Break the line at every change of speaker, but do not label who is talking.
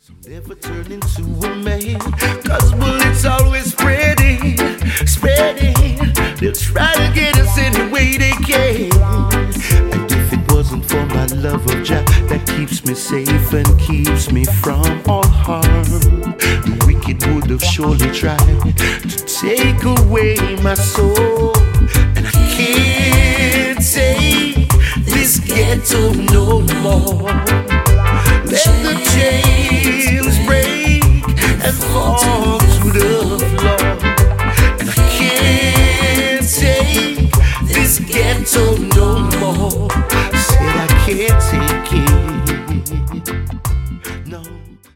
Never turn into a man, cause bullets always spreading, spreading. They'll try to get us any way they can. And if it wasn't for my love of Jah that keeps me safe and keeps me from all harm, the wicked would have surely tried to take away my soul. And I can't take this ghetto no more.